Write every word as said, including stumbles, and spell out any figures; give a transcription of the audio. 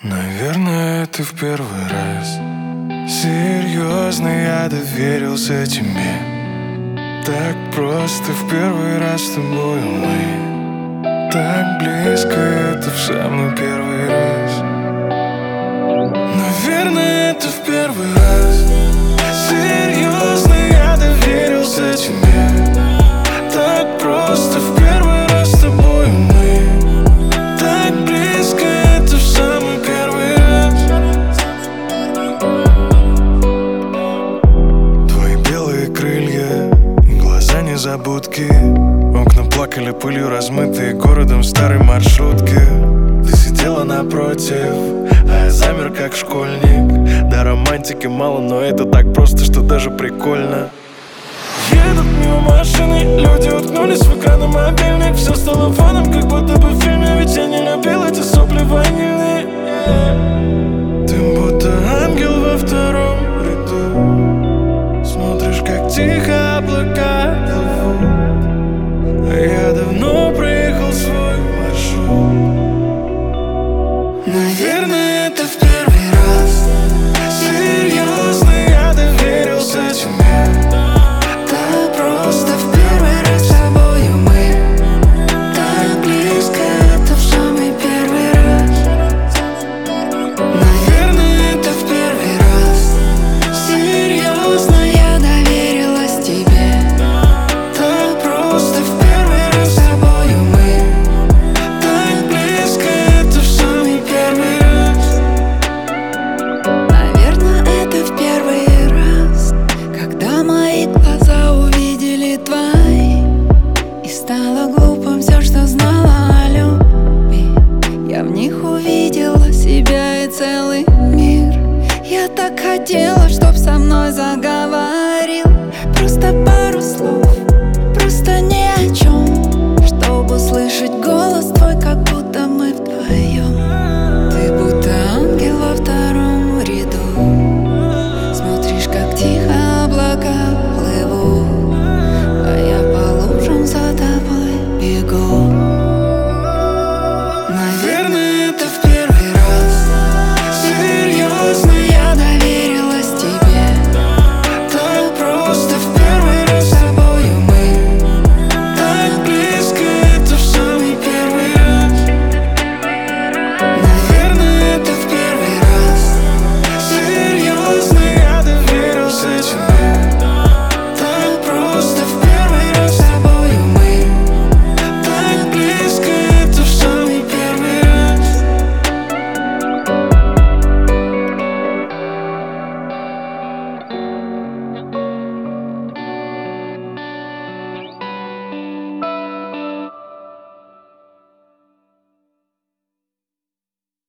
Наверное, это в первый раз. Серьезно, я доверился тебе. Так просто в первый раз с тобой мы. Так близко, это в самый первый раз. Наверное, это в первый раз. Серьезно, я доверился тебе. Так просто в первый раз с тобой мы. Так близко, это в самый первый раз. Твои белые крылья и глаза незабудки. Окна плакали пылью, размытые городом в старой маршрутке. Ты сидела напротив, а я замер как школьник. Да, романтики мало, но это так просто, что даже прикольно. Едут мимо машины, люди уткнулись в экраны мобильник. Все стало фоном, как будто бы в фильме. Ведь я не любил эти сопли ванильные. Ты будто ангел во втором ряду. Смотришь, как тихо облака плывут. А я давно проехал свой маршрут. Наверное, это в первый раз. Серьезно, я доверился тебе. Так просто в первый раз с тобою мы. Так близко, это в самый первый раз. Наверное, это в первый раз. Серьезно, я доверилась тебе. Так просто в первый раз с тобою мы. Так близко, это в самый первый раз. Наверное, это в первый раз, когда мои глаза увидели твои. И стало глупым все, что знала о любви. Я в них увидела себя и целый мир. Я так хотела, чтоб со мной заговорить.